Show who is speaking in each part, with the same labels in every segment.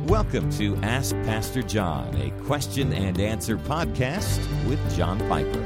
Speaker 1: Welcome to Ask Pastor John, a question and answer podcast with John Piper.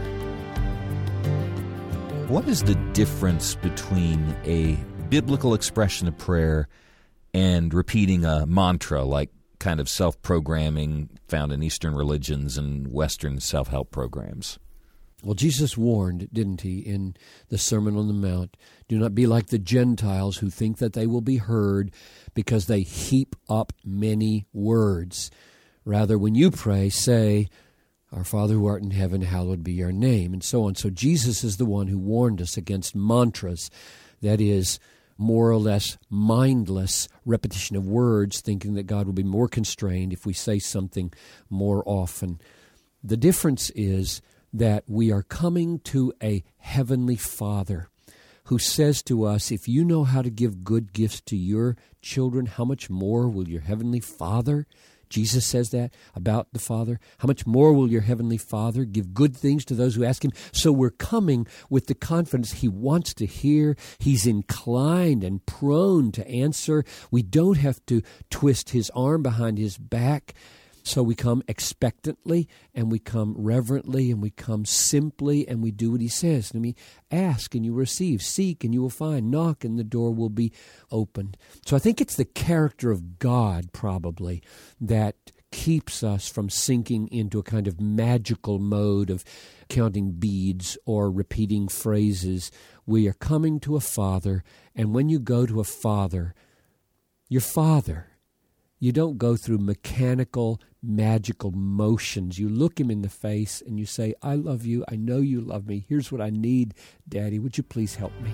Speaker 1: What is the difference between a biblical expression of prayer and repeating a mantra, like kind of self-programming found in Eastern religions and Western self-help programs?
Speaker 2: Well, Jesus warned, didn't he, in the Sermon on the Mount, do not be like the Gentiles who think that they will be heard because they heap up many words. Rather, when you pray, say, Our Father who art in heaven, hallowed be your name, and so on. So Jesus is the one who warned us against mantras, that is, more or less mindless repetition of words, thinking that God will be more constrained if we say something more often. The difference is that we are coming to a heavenly Father who says to us, if you know how to give good gifts to your children, how much more will your heavenly Father? Jesus says that about the Father. How much more will your heavenly Father give good things to those who ask Him? So we're coming with the confidence He wants to hear. He's inclined and prone to answer. We don't have to twist His arm behind His back. So we come expectantly, and we come reverently, and we come simply, and we do what He says. I mean, ask and you receive, seek and you will find, knock and the door will be opened. So I think it's the character of God probably that keeps us from sinking into a kind of magical mode of counting beads or repeating phrases. We are coming to a Father, and when you go to a Father, your Father, you don't go through mechanical, magical motions. You look Him in the face and you say, I love you. I know you love me. Here's what I need, Daddy. Would you please help me?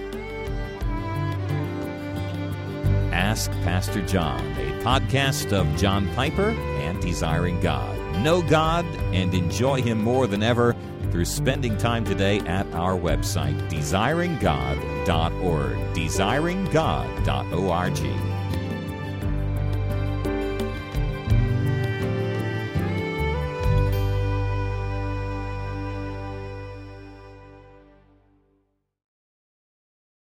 Speaker 1: Ask Pastor John, a podcast of John Piper and Desiring God. Know God and enjoy Him more than ever through spending time today at our website, desiringgod.org, desiringgod.org.